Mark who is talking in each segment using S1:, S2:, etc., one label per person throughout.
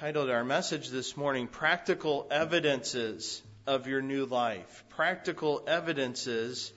S1: titled our message this morning, Practical Evidences of Your New Life. Practical Evidences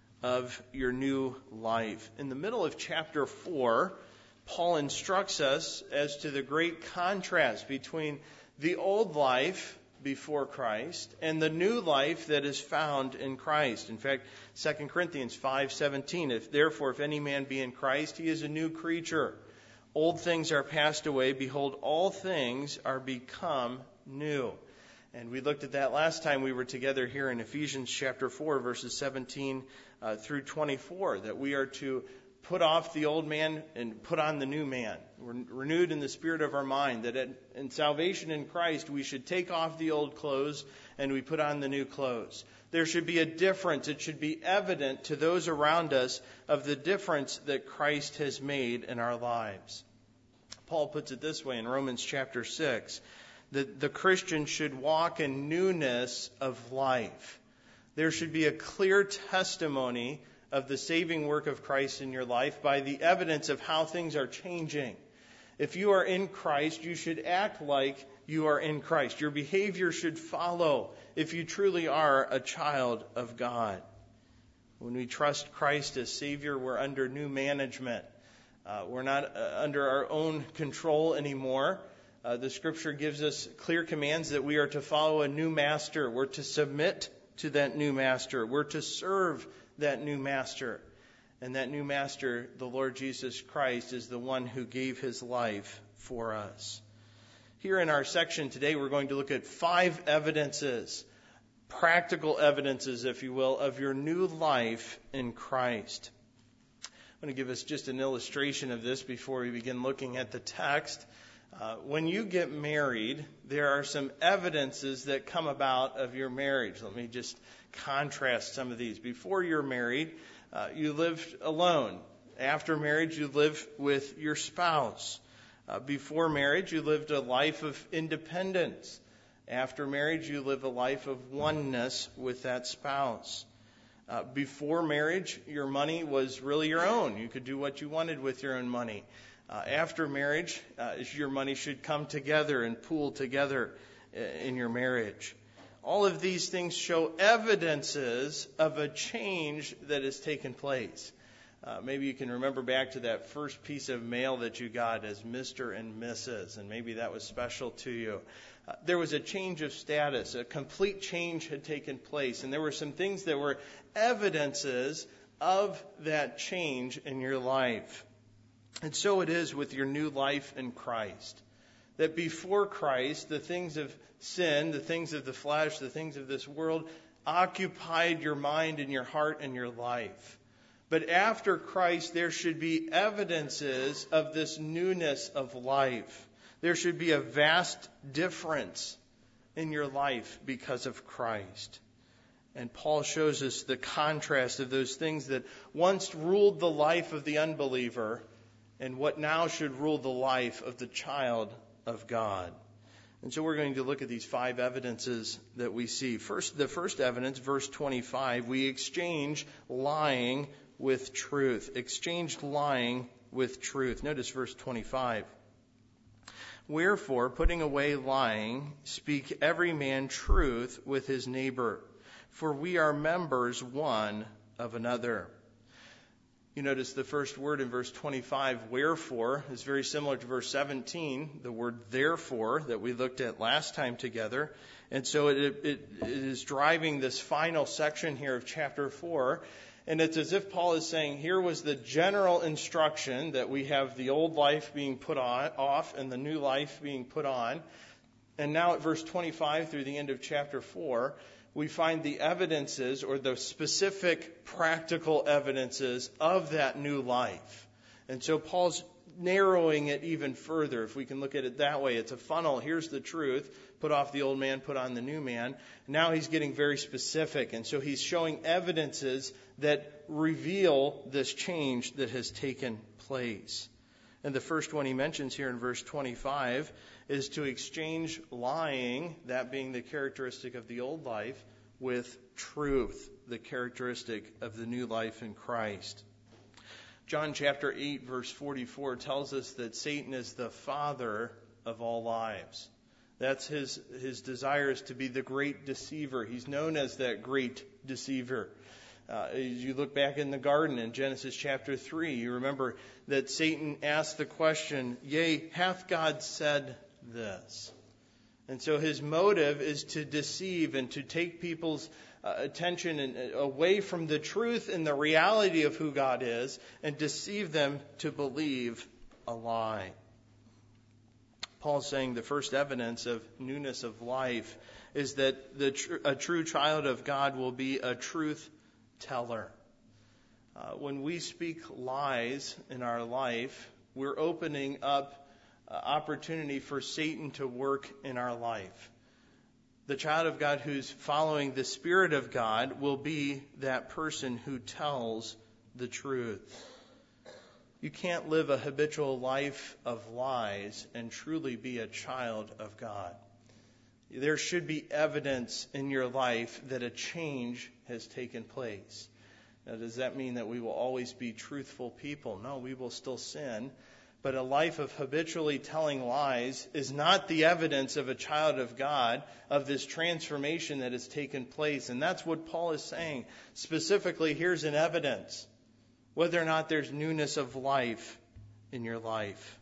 S1: of Your New Life. In the middle of chapter 4, Paul instructs us as to the great contrast between the old life before Christ and the new life that is found in Christ. In fact, 2 Corinthians 5:17, if any man be in Christ, he is a new creature. Old things are passed away. Behold, all things are become new. And we looked at that last time we were together here in Ephesians chapter 4, verses 17 through 24, that we are to put off the old man and put on the new man. We're renewed in the spirit of our mind, that in salvation in Christ we should take off the old clothes and we put on the new clothes. There should be a difference. It should be evident to those around us of the difference that Christ has made in our lives. Paul puts it this way in Romans chapter 6, that the Christian should walk in newness of life. There should be a clear testimony of the saving work of Christ in your life by the evidence of how things are changing. If you are in Christ, you should act like you are in Christ. Your behavior should follow if you truly are a child of God. When we trust Christ as Savior, we're under new management. We're not under our own control anymore. The Scripture gives us clear commands that we are to follow a new master. We're to submit to that new master. We're to serve that new master. And that new master, the Lord Jesus Christ, is the one who gave his life for us. Here in our section today, we're going to look at 5 evidences, practical evidences, if you will, of your new life in Christ. I'm going to give us just an illustration of this before we begin looking at the text. When you get married, there are some evidences that come about of your marriage. Let me just contrast some of these. Before you're married, you lived alone. After marriage, you live with your spouse. Before marriage, you lived a life of independence. After marriage, you live a life of oneness with that spouse. Before marriage, your money was really your own. You could do what you wanted with your own money. After marriage, your money should come together and pool together in your marriage. All of these things show evidences of a change that has taken place. Maybe you can remember back to that first piece of mail that you got as Mr. and Mrs., and maybe that was special to you. There was a change of status. A complete change had taken place, and there were some things that were evidences of that change in your life. And so it is with your new life in Christ. That before Christ, the things of sin, the things of the flesh, the things of this world occupied your mind and your heart and your life. But after Christ, there should be evidences of this newness of life. There should be a vast difference in your life because of Christ. And Paul shows us the contrast of those things that once ruled the life of the unbeliever and what now should rule the life of the child of God. And so we're going to look at these 5 evidences that we see. First, the first evidence, verse 25, we exchange lying with truth. Exchanged lying with truth. Notice verse 25. Wherefore, putting away lying, speak every man truth with his neighbor, for we are members one of another. You notice the first word in verse 25, wherefore, is very similar to verse 17, the word therefore that we looked at last time together. And so it is driving this final section here of chapter 4. And it's as if Paul is saying, here was the general instruction that we have the old life being put off and the new life being put on. And now at verse 25 through the end of chapter 4, we find the evidences or the specific practical evidences of that new life. And so Paul's narrowing it even further. If we can look at it that way, it's a funnel. Here's the truth. Put off the old man, put on the new man. Now he's getting very specific. And so he's showing evidences that reveal this change that has taken place. And the first one he mentions here in verse 25 is to exchange lying, that being the characteristic of the old life, with truth, the characteristic of the new life in Christ. John chapter 8, verse 44 tells us that Satan is the father of all lies. That's his desire, is to be the great deceiver. He's known as that great deceiver. As you look back in the garden in Genesis chapter 3, you remember that Satan asked the question, "Yea, hath God said this?" And so his motive is to deceive and to take people's attention away from the truth and the reality of who God is and deceive them to believe a lie. Paul's saying the first evidence of newness of life is that a true child of God will be a truth teller. When we speak lies in our life, we're opening up opportunity for Satan to work in our life. The child of God who's following the Spirit of God will be that person who tells the truth. You can't live a habitual life of lies and truly be a child of God. There should be evidence in your life that a change has taken place. Now, does that mean that we will always be truthful people? No, we will still sin. But a life of habitually telling lies is not the evidence of a child of God, of this transformation that has taken place. And that's what Paul is saying. Specifically, here's an evidence. Whether or not there's newness of life in your life.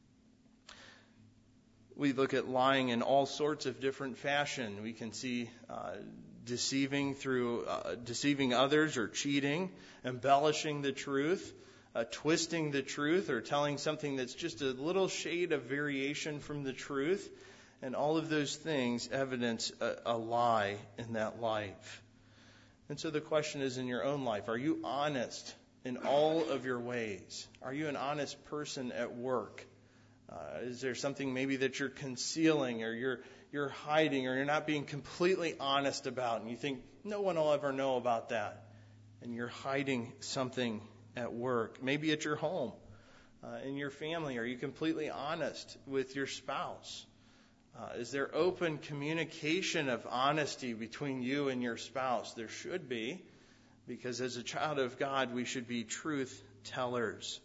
S1: We look at lying in all sorts of different fashion. We can see deceiving through deceiving others or cheating, embellishing the truth, twisting the truth, or telling something that's just a little shade of variation from the truth. And all of those things evidence a lie in that life. And so the question is, in your own life, are you honest in all of your ways? Are you an honest person at work? Is there something maybe that you're concealing or you're hiding or you're not being completely honest about, and you think no one will ever know about that, and you're hiding something at work? Maybe at your home, in your family. Are you completely honest with your spouse? Is there open communication of honesty between you and your spouse? There should be. Because as a child of God, we should be truth tellers.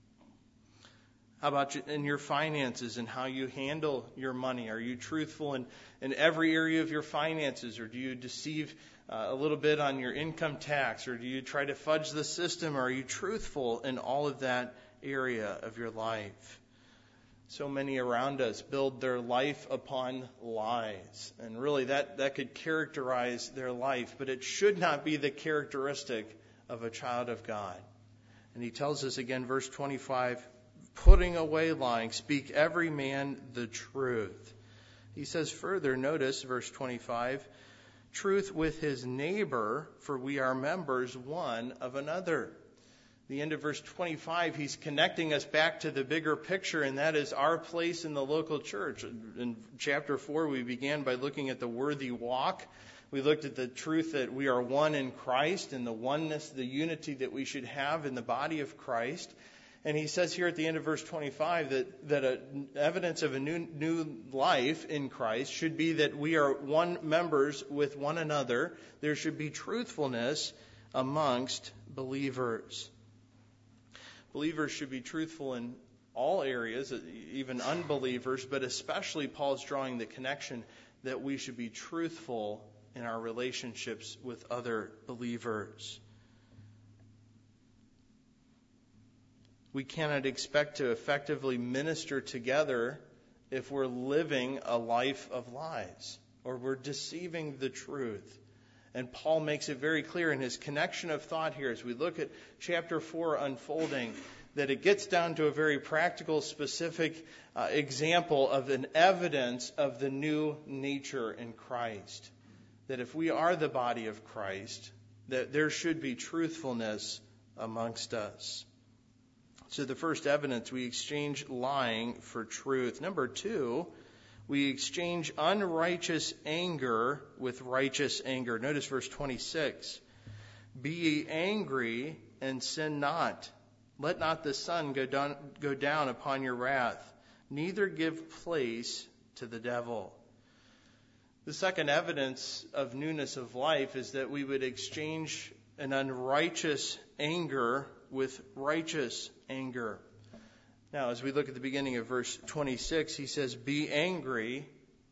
S1: How about in your finances and how you handle your money? Are you truthful in every area of your finances? Or do you deceive a little bit on your income tax? Or do you try to fudge the system? Or are you truthful in all of that area of your life? So many around us build their life upon lies. And really that could characterize their life. But it should not be the characteristic of a child of God. And he tells us again, verse 25, putting away lying, speak every man the truth. He says further, notice verse 25, truth with his neighbor, for we are members one of another. The end of verse 25, he's connecting us back to the bigger picture, and that is our place in the local church. In chapter 4, we began by looking at the worthy walk. We looked at the truth that we are one in Christ and the oneness, the unity that we should have in the body of Christ. And he says here at the end of verse 25 that evidence of a new life in Christ should be that we are one members with one another. There should be truthfulness amongst believers. Believers should be truthful in all areas, even unbelievers, but especially Paul's drawing the connection that we should be truthful in our relationships with other believers. We cannot expect to effectively minister together if we're living a life of lies or we're deceiving the truth. And Paul makes it very clear in his connection of thought here as we look at chapter 4 unfolding, that it gets down to a very practical, specific example of an evidence of the new nature in Christ. That if we are the body of Christ, that there should be truthfulness amongst us. So the first evidence, we exchange lying for truth. Number 2, we exchange unrighteous anger with righteous anger. Notice verse 26. Be ye angry and sin not. Let not the sun go down upon your wrath. Neither give place to the devil. The second evidence of newness of life is that we would exchange an unrighteous anger with righteous anger. Now, as we look at the beginning of verse 26, he says, be angry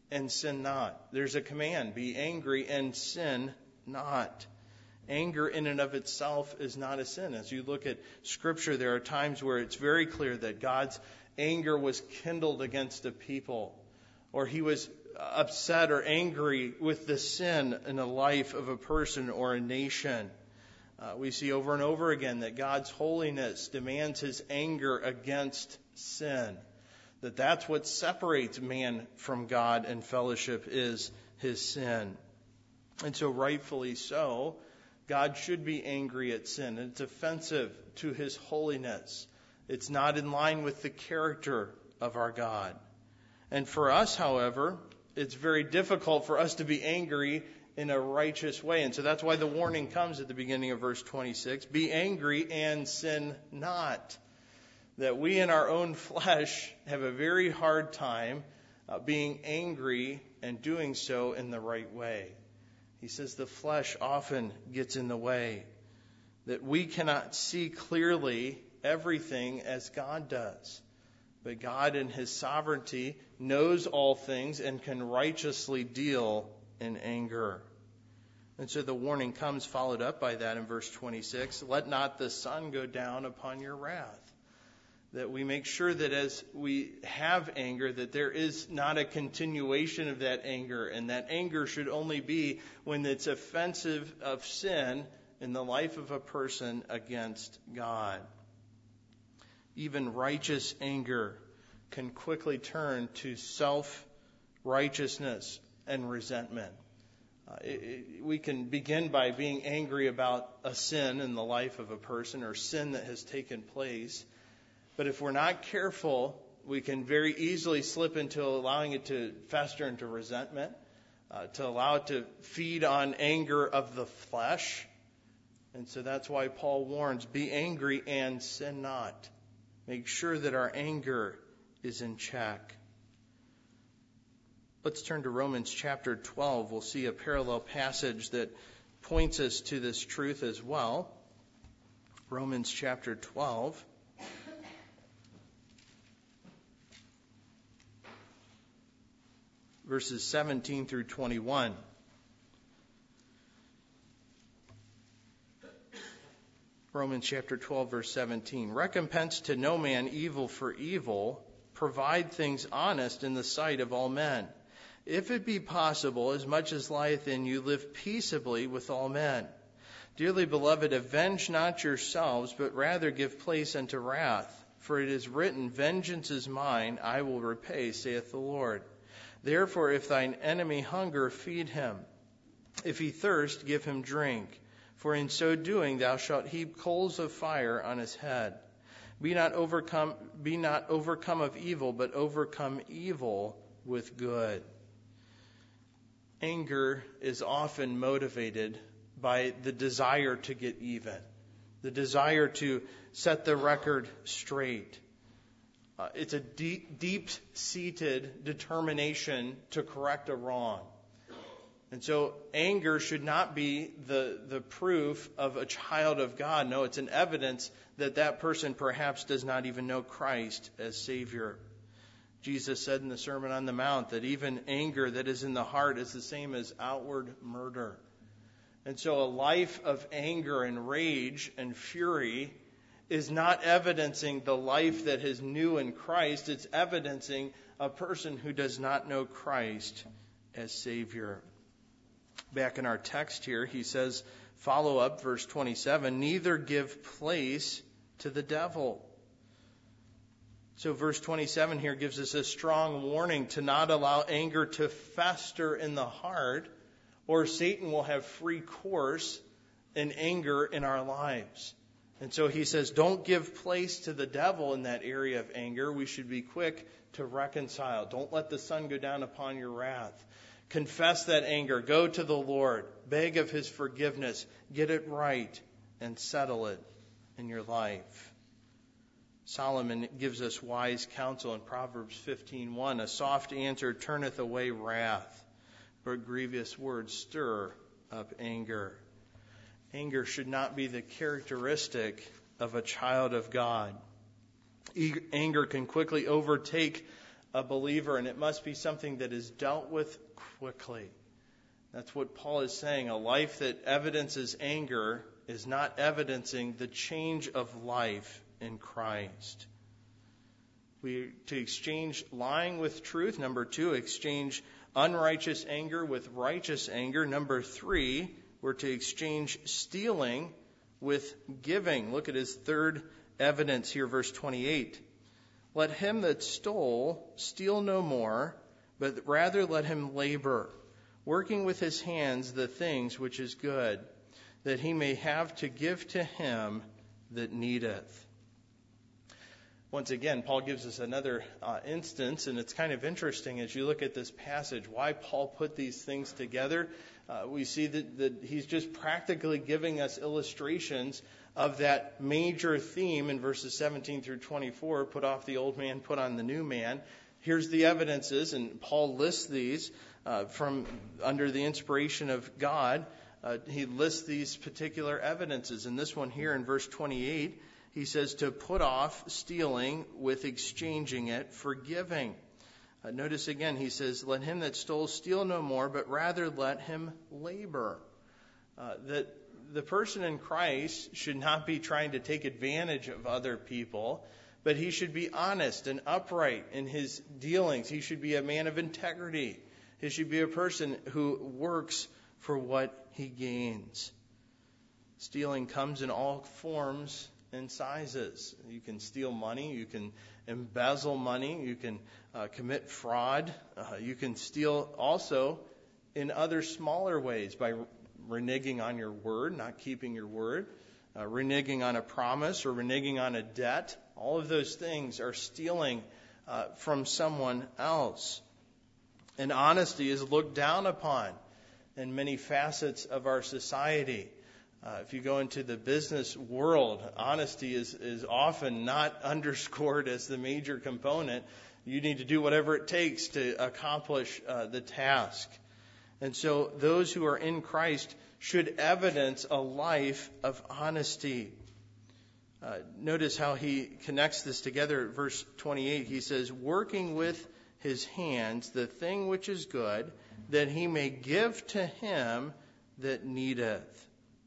S1: and sin not. There's a command, be angry and sin not. Anger in and of itself is not a sin. As you look at Scripture, there are times where it's very clear that God's anger was kindled against a people, or he was upset or angry with the sin in the life of a person or a nation. We see over and over again that God's holiness demands his anger against sin. That's what separates man from God and fellowship is his sin. And so rightfully so, God should be angry at sin. It's offensive to his holiness. It's not in line with the character of our God. And for us, however, it's very difficult for us to be angry in a righteous way. And so that's why the warning comes at the beginning of verse 26. Be angry and sin not. That we in our own flesh have a very hard time being angry and doing so in the right way. He says the flesh often gets in the way. That we cannot see clearly everything as God does. But God in his sovereignty knows all things and can righteously deal in anger. And so the warning comes followed up by that in verse 26. Let not the sun go down upon your wrath. That we make sure that as we have anger, that there is not a continuation of that anger. And that anger should only be when it's offensive of sin in the life of a person against God. Even righteous anger can quickly turn to self-righteousness and resentment. We can begin by being angry about a sin in the life of a person or sin that has taken place. But if we're not careful, we can very easily slip into allowing it to fester into resentment, to allow it to feed on anger of the flesh. And so that's why Paul warns, be angry and sin not. Make sure that our anger is in check. Let's turn to Romans chapter 12. We'll see a parallel passage that points us to this truth as well. Romans chapter 12. Verses 17 through 21. Romans chapter 12, verse 17. Recompense to no man evil for evil. Provide things honest in the sight of all men. If it be possible, as much as lieth in you, live peaceably with all men. Dearly beloved, avenge not yourselves, but rather give place unto wrath. For it is written, vengeance is mine, I will repay, saith the Lord. Therefore, if thine enemy hunger, feed him. If he thirst, give him drink. For in so doing thou shalt heap coals of fire on his head. Be not overcome of evil, but overcome evil with good. Anger is often motivated by the desire to get even, the desire to set the record straight. It's a deep-seated determination to correct a wrong. And so anger should not be the proof of a child of God. No, it's an evidence that that person perhaps does not even know Christ as Savior. Jesus said in the Sermon on the Mount that even anger that is in the heart is the same as outward murder. And so a life of anger and rage and fury is not evidencing the life that is new in Christ. It's evidencing a person who does not know Christ as Savior. Back in our text here, he says, follow up verse 27, neither give place to the devil. So verse 27 here gives us a strong warning to not allow anger to fester in the heart, or Satan will have free course in anger in our lives. And so he says, don't give place to the devil in that area of anger. We should be quick to reconcile. Don't let the sun go down upon your wrath. Confess that anger. Go to the Lord. Beg of his forgiveness. Get it right and settle it in your life. Solomon gives us wise counsel in Proverbs 15:1. A soft answer turneth away wrath, but grievous words stir up anger. Anger should not be the characteristic of a child of God. Anger can quickly overtake a believer, and it must be something that is dealt with quickly. That's what Paul is saying. A life that evidences anger is not evidencing the change of life in Christ. We to exchange lying with truth. Number 2, exchange unrighteous anger with righteous anger. Number 3, we're to exchange stealing with giving. Look at his third evidence here, verse 28. Let him that stole steal no more, but rather let him labor, working with his hands the things which is good, that he may have to give to him that needeth. Once again, Paul gives us another instance, and it's kind of interesting as you look at this passage, why Paul put these things together. We see that he's just practically giving us illustrations of that major theme in verses 17 through 24, put off the old man, put on the new man. Here's the evidences, and Paul lists these from under the inspiration of God. He lists these particular evidences. And this one here in verse 28, he says to put off stealing with exchanging it for giving. Notice again, he says, let him that stole steal no more, but rather let him labor. That the person in Christ should not be trying to take advantage of other people, but he should be honest and upright in his dealings. He should be a man of integrity. He should be a person who works for what he gains. Stealing comes in all forms and sizes. You can steal money, you can embezzle money, you can commit fraud, you can steal also in other smaller ways by reneging on your word, not keeping your word, reneging on a promise or reneging on a debt. All of those things are stealing from someone else. And honesty is looked down upon in many facets of our society. If you go into the business world, honesty is often not underscored as the major component. You need to do whatever it takes to accomplish the task. And so those who are in Christ should evidence a life of honesty. Notice how he connects this together at verse 28. He says, working with his hands the thing which is good, that he may give to him that needeth.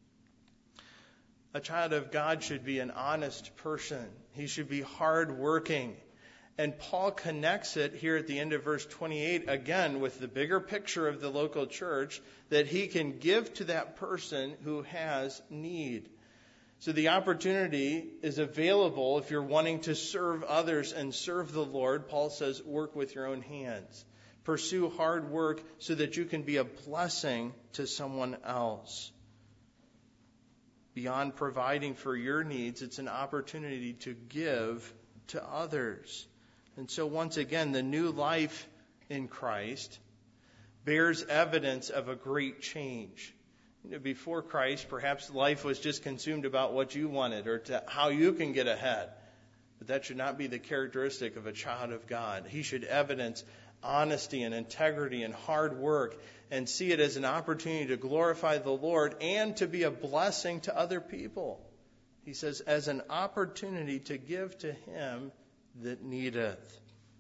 S1: A child of God should be an honest person. He should be hardworking. And Paul connects it here at the end of verse 28 again with the bigger picture of the local church, that he can give to that person who has need. So the opportunity is available if you're wanting to serve others and serve the Lord. Paul says, work with your own hands. Pursue hard work so that you can be a blessing to someone else. Beyond providing for your needs, it's an opportunity to give to others. And so once again, the new life in Christ bears evidence of a great change. Before Christ, perhaps life was just consumed about what you wanted or to how you can get ahead. But that should not be the characteristic of a child of God. He should evidence honesty and integrity and hard work and see it as an opportunity to glorify the Lord and to be a blessing to other people. He says, as an opportunity to give to him that needeth.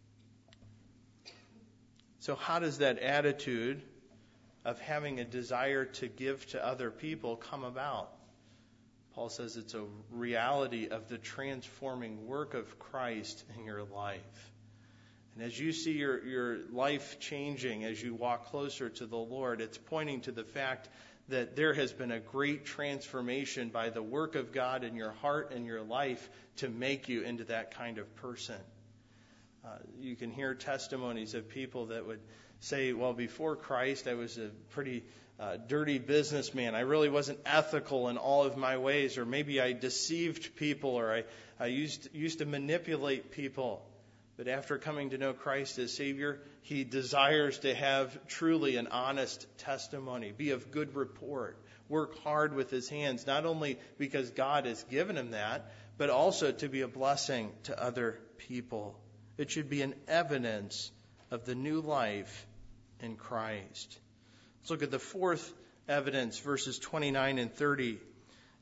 S1: So how does that attitude of having a desire to give to other people come about? Paul says it's a reality of the transforming work of Christ in your life. And as you see your life changing as you walk closer to the Lord, it's pointing to the fact that there has been a great transformation by the work of God in your heart and your life to make you into that kind of person. You can hear testimonies of people that would say, well, before Christ, I was a pretty dirty businessman. I really wasn't ethical in all of my ways, or maybe I deceived people, or I used to manipulate people. But after coming to know Christ as Savior, he desires to have truly an honest testimony, be of good report, work hard with his hands, not only because God has given him that, but also to be a blessing to other people. It should be an evidence of the new life in Christ. Let's look at the fourth evidence, verses 29 and 30.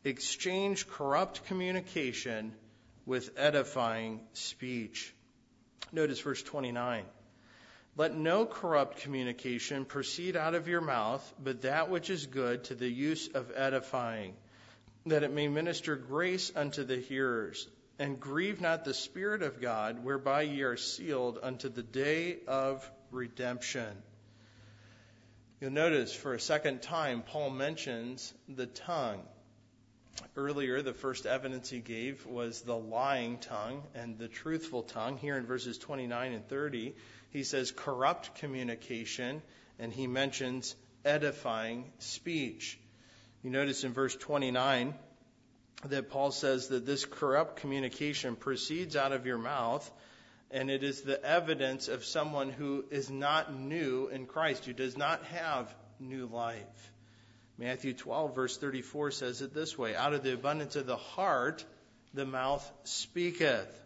S1: Exchange corrupt communication with edifying speech. Notice verse 29. Let no corrupt communication proceed out of your mouth, but that which is good to the use of edifying, that it may minister grace unto the hearers. And grieve not the Spirit of God, whereby ye are sealed unto the day of redemption. You'll notice for a second time, Paul mentions the tongue. Earlier, the first evidence he gave was the lying tongue and the truthful tongue. Here in verses 29 and 30, he says corrupt communication, and he mentions edifying speech. You notice in verse 29 that Paul says that this corrupt communication proceeds out of your mouth, and it is the evidence of someone who is not new in Christ, who does not have new life. Matthew 12, verse 34 says it this way, out of the abundance of the heart, the mouth speaketh.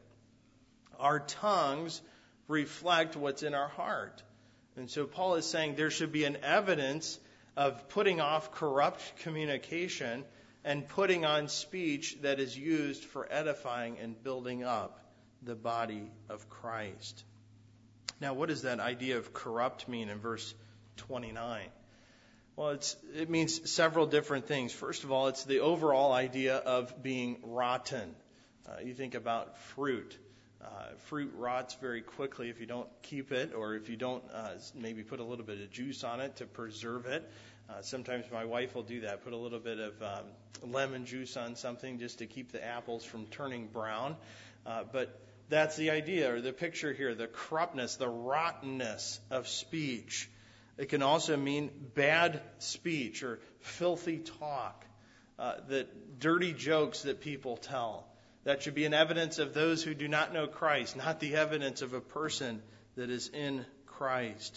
S1: Our tongues reflect what's in our heart. And so Paul is saying there should be an evidence of putting off corrupt communication and putting on speech that is used for edifying and building up the body of Christ. Now, what does that idea of corrupt mean in verse 29? Well, it means several different things. First of all, it's the overall idea of being rotten. You think about fruit. Fruit rots very quickly if you don't keep it, or if you don't maybe put a little bit of juice on it to preserve it. Sometimes my wife will do that, put a little bit of lemon juice on something just to keep the apples from turning brown. But that's the idea, or the picture here, the corruptness, the rottenness of speech. It can also mean bad speech or filthy talk, that dirty jokes that people tell. That should be an evidence of those who do not know Christ, not the evidence of a person that is in Christ.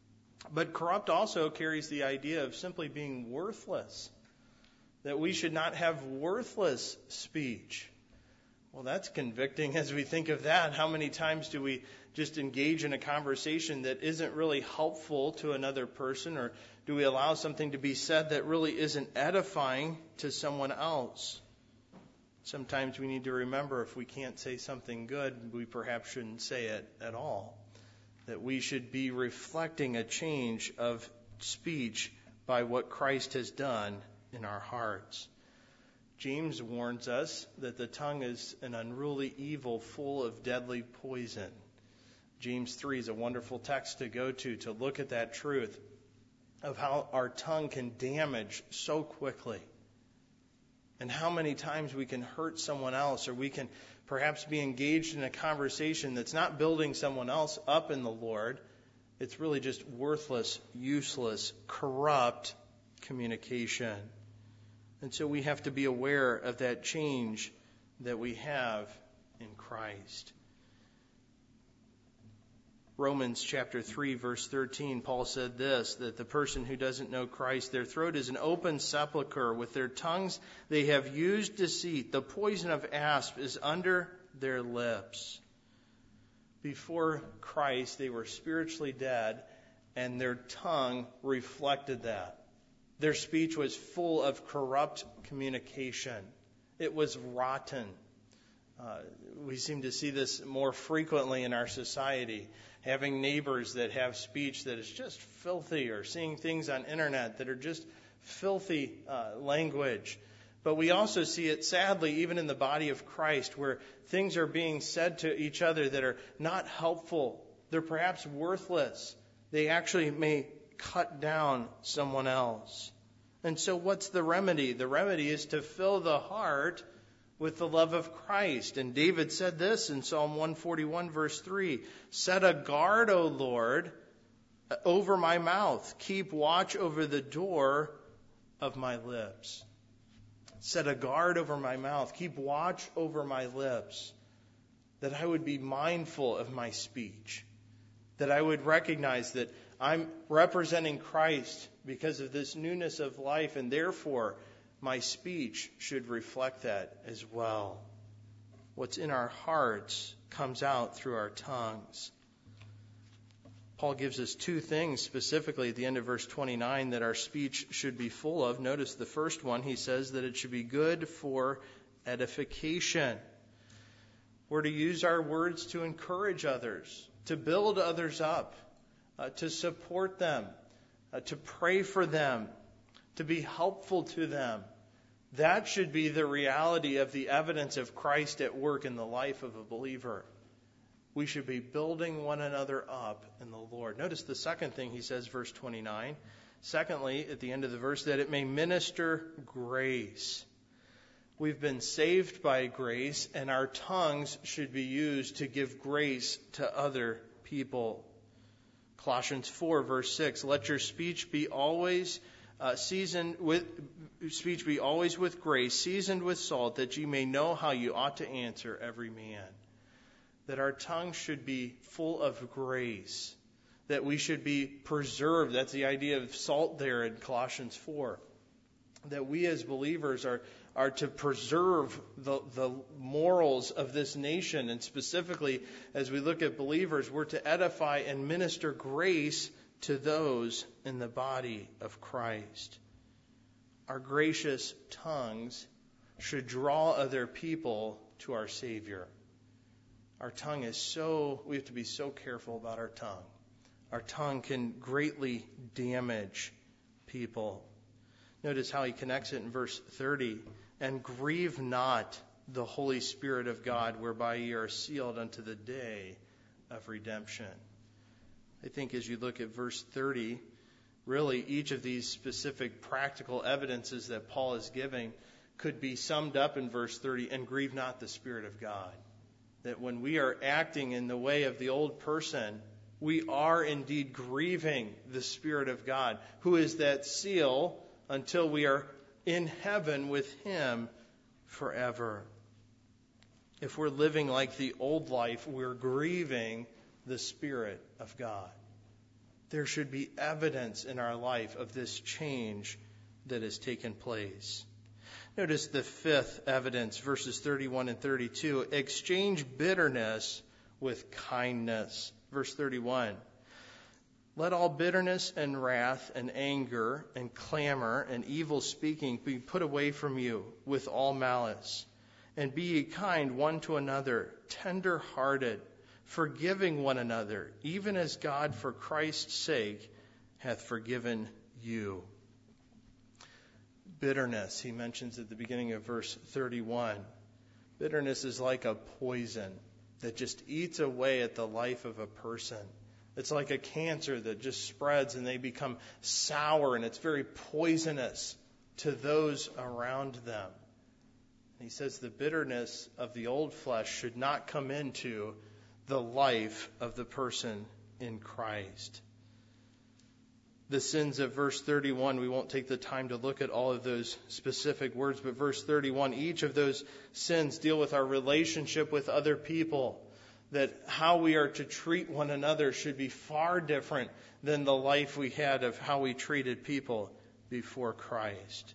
S1: But corrupt also carries the idea of simply being worthless, that we should not have worthless speech. Well, that's convicting as we think of that. How many times do we just engage in a conversation that isn't really helpful to another person, or do we allow something to be said that really isn't edifying to someone else? Sometimes we need to remember if we can't say something good, we perhaps shouldn't say it at all. That we should be reflecting a change of speech by what Christ has done in our hearts. James warns us that the tongue is an unruly evil full of deadly poison. James 3 is a wonderful text to go to look at that truth of how our tongue can damage so quickly. And how many times we can hurt someone else, or we can perhaps be engaged in a conversation that's not building someone else up in the Lord. It's really just worthless, useless, corrupt communication. And so we have to be aware of that change that we have in Christ. Romans chapter 3, verse 13, Paul said this, that the person who doesn't know Christ, their throat is an open sepulcher. With their tongues they have used deceit. The poison of asp is under their lips. Before Christ, they were spiritually dead, and their tongue reflected that. Their speech was full of corrupt communication. It was rotten. We seem to see this more frequently in our society. Having neighbors that have speech that is just filthy, or seeing things on internet that are just filthy language. But we also see it, sadly, even in the body of Christ, where things are being said to each other that are not helpful. They're perhaps worthless. They actually may cut down someone else. And so what's the remedy? The remedy is to fill the heart with the love of Christ. And David said this in Psalm 141, verse 3, set a guard, O Lord, over my mouth. Keep watch over the door of my lips. Set a guard over my mouth. Keep watch over my lips. That I would be mindful of my speech. That I would recognize that I'm representing Christ because of this newness of life, and therefore my speech should reflect that as well. What's in our hearts comes out through our tongues. Paul gives us two things specifically at the end of verse 29 that our speech should be full of. Notice the first one, he says that it should be good for edification. We're to use our words to encourage others, to build others up, to support them, to pray for them, to be helpful to them. That should be the reality of the evidence of Christ at work in the life of a believer. We should be building one another up in the Lord. Notice the second thing he says, verse 29. Secondly, at the end of the verse, that it may minister grace. We've been saved by grace, and our tongues should be used to give grace to other people. Colossians 4, verse 6, let your speech be always with grace, seasoned with salt, that ye may know how you ought to answer every man. That our tongue should be full of grace, that we should be preserved. That's the idea of salt there in Colossians 4. That we as believers are to preserve the morals of this nation. And specifically, as we look at believers, we're to edify and minister grace to those in the body of Christ. Our gracious tongues should draw other people to our Savior. Our tongue we have to be so careful about our tongue. Our tongue can greatly damage people. Notice how he connects it in verse 30. And grieve not the Holy Spirit of God, whereby ye are sealed unto the day of redemption. I think as you look at verse 30, really each of these specific practical evidences that Paul is giving could be summed up in verse 30, and grieve not the Spirit of God. That when we are acting in the way of the old person, we are indeed grieving the Spirit of God, who is that seal until we are in heaven with Him forever. If we're living like the old life, we're grieving the Spirit of God. There should be evidence in our life of this change that has taken place. Notice the fifth evidence, verses 31 and 32. Exchange bitterness with kindness. Verse 31. Let all bitterness and wrath and anger and clamor and evil speaking be put away from you with all malice. And be ye kind one to another, tender-hearted, forgiving one another, even as God for Christ's sake hath forgiven you. Bitterness, he mentions at the beginning of verse 31. Bitterness is like a poison that just eats away at the life of a person. It's like a cancer that just spreads and they become sour, and it's very poisonous to those around them. And he says the bitterness of the old flesh should not come into the life of the person in Christ. The sins of verse 31, we won't take the time to look at all of those specific words, but verse 31, each of those sins deal with our relationship with other people. That how we are to treat one another should be far different than the life we had of how we treated people before Christ.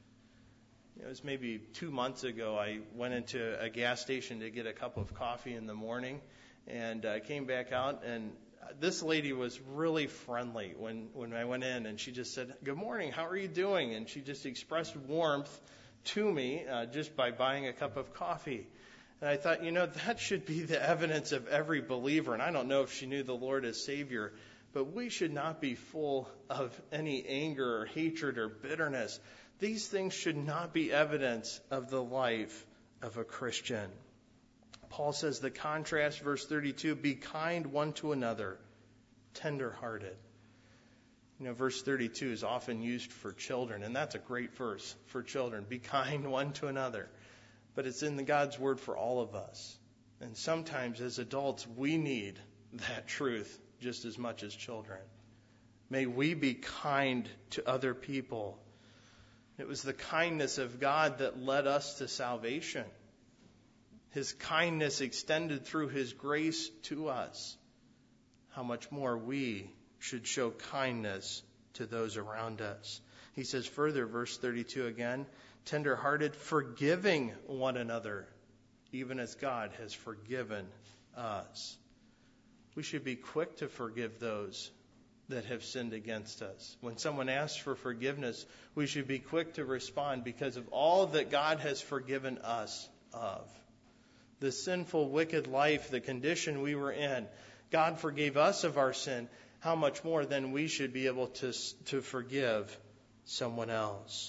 S1: It was maybe 2 months ago, I went into a gas station to get a cup of coffee in the morning, and I came back out, and this lady was really friendly when I went in, and she just said, "Good morning, how are you doing?" And she just expressed warmth to me just by buying a cup of coffee. And I thought, that should be the evidence of every believer. And I don't know if she knew the Lord as Savior, but we should not be full of any anger or hatred or bitterness. These things should not be evidence of the life of a Christian. Paul says the contrast, verse 32, be kind one to another, tender-hearted. Verse 32 is often used for children, and that's a great verse for children. Be kind one to another. But it's in God's word for all of us. And sometimes as adults, we need that truth just as much as children. May we be kind to other people. It was the kindness of God that led us to salvation. His kindness extended through His grace to us. How much more we should show kindness to those around us. He says further, verse 32 again, tender-hearted, forgiving one another, even as God has forgiven us. We should be quick to forgive those that have sinned against us. When someone asks for forgiveness, we should be quick to respond because of all that God has forgiven us of. the sinful, wicked life, the condition we were in. God forgave us of our sin. How much more then we should be able to forgive someone else.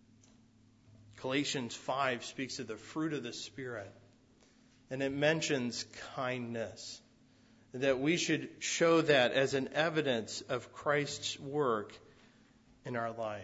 S1: Galatians 5 speaks of the fruit of the Spirit, and it mentions kindness, that we should show that as an evidence of Christ's work in our life.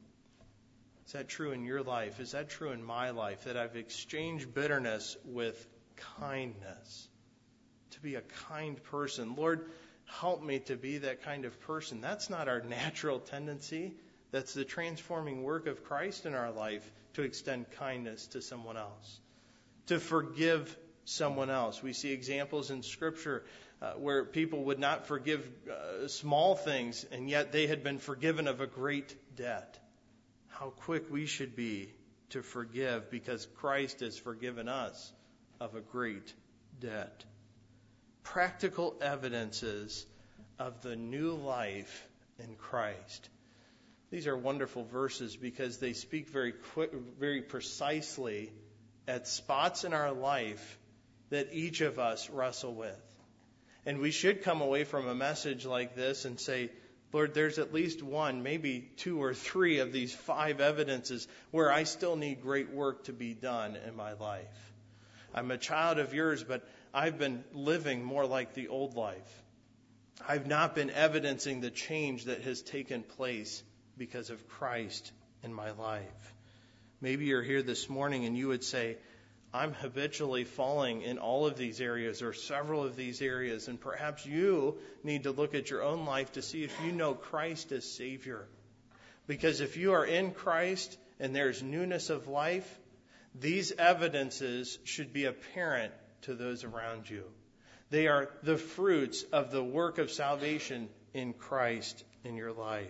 S1: Is that true in your life? Is that true in my life, that I've exchanged bitterness with kindness? To be a kind person. Lord, help me to be that kind of person. That's not our natural tendency. That's the transforming work of Christ in our life, to extend kindness to someone else, to forgive someone else. We see examples in Scripture where people would not forgive small things, and yet they had been forgiven of a great debt. How quick we should be to forgive, because Christ has forgiven us of a great debt. Practical evidences of the new life in Christ. These are wonderful verses because they speak very precisely at spots in our life that each of us wrestle with. And we should come away from a message like this and say, Lord, there's at least one, maybe two or three of these 5 evidences where I still need great work to be done in my life. I'm a child of yours, but I've been living more like the old life. I've not been evidencing the change that has taken place because of Christ in my life. Maybe you're here this morning and you would say, I'm habitually falling in all of these areas or several of these areas, and perhaps you need to look at your own life to see if you know Christ as Savior. Because if you are in Christ and there's newness of life, these evidences should be apparent to those around you. They are the fruits of the work of salvation in Christ in your life.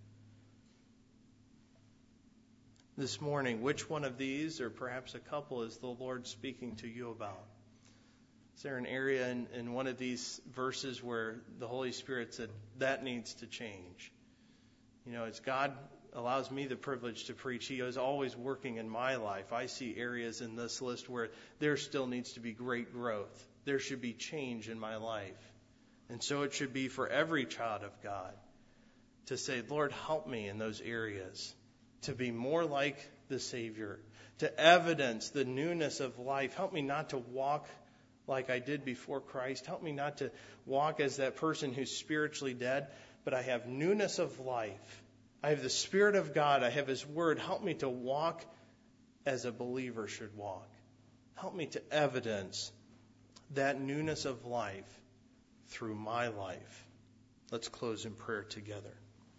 S1: This morning, which one of these, or perhaps a couple, is the Lord speaking to you about? Is there an area in one of these verses where the Holy Spirit said, that needs to change? You know, as God allows me the privilege to preach, He is always working in my life. I see areas in this list where there still needs to be great growth. There should be change in my life. And so it should be for every child of God to say, Lord, help me in those areas to be more like the Savior, to evidence the newness of life. Help me not to walk like I did before Christ. Help me not to walk as that person who's spiritually dead, but I have newness of life. I have the Spirit of God. I have His Word. Help me to walk as a believer should walk. Help me to evidence that newness of life through my life. Let's close in prayer together.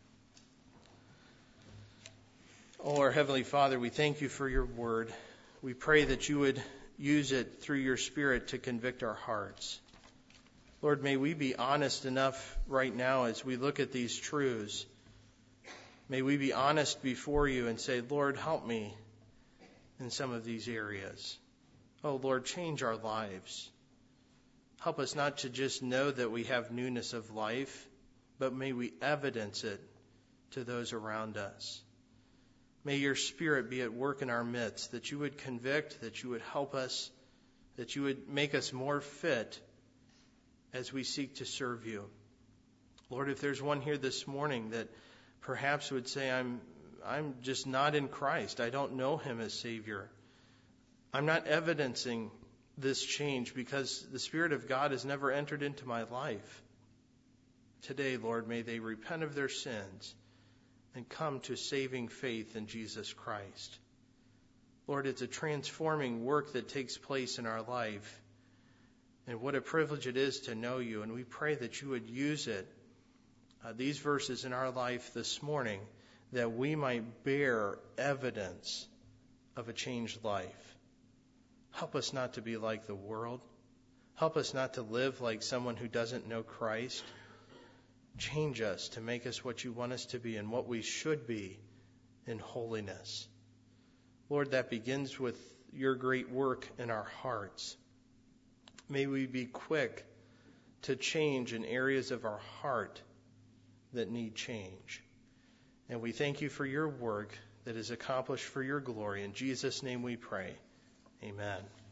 S1: Oh, our Heavenly Father, we thank You for Your Word. We pray that You would use it through Your Spirit to convict our hearts. Lord, may we be honest enough right now as we look at these truths. May we be honest before You and say, Lord, help me in some of these areas. Oh, Lord, change our lives. Help us not to just know that we have newness of life, but may we evidence it to those around us. May Your Spirit be at work in our midst, that You would convict, that You would help us, that You would make us more fit as we seek to serve You. Lord, if there's one here this morning that perhaps would say, I'm just not in Christ. I don't know Him as Savior. I'm not evidencing this change because the Spirit of God has never entered into my life. Today, Lord, may they repent of their sins and come to saving faith in Jesus Christ. Lord, it's a transforming work that takes place in our life. And what a privilege it is to know You. And we pray that You would use it, these verses in our life this morning, that we might bear evidence of a changed life. Help us not to be like the world. Help us not to live like someone who doesn't know Christ. Change us to make us what You want us to be and what we should be in holiness. Lord, that begins with Your great work in our hearts. May we be quick to change in areas of our heart that need change. And we thank You for Your work that is accomplished for Your glory. In Jesus' name we pray. Amen.